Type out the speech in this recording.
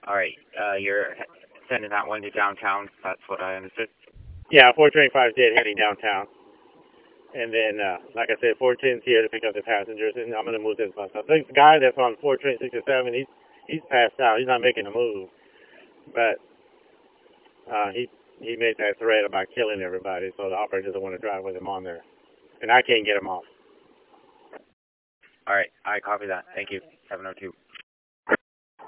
All right. You're sending that one to downtown. That's what I understood. Yeah, 425 did heading downtown. And then, like I said, 410's here to pick up the passengers, and I'm going to move this bus. I think the guy that's on 467, he's passed out. He's not making a move. But he made that threat about killing everybody, so the operator doesn't want to drive with him on there. And I can't get him off. All right. I copy that. Thank you. 702.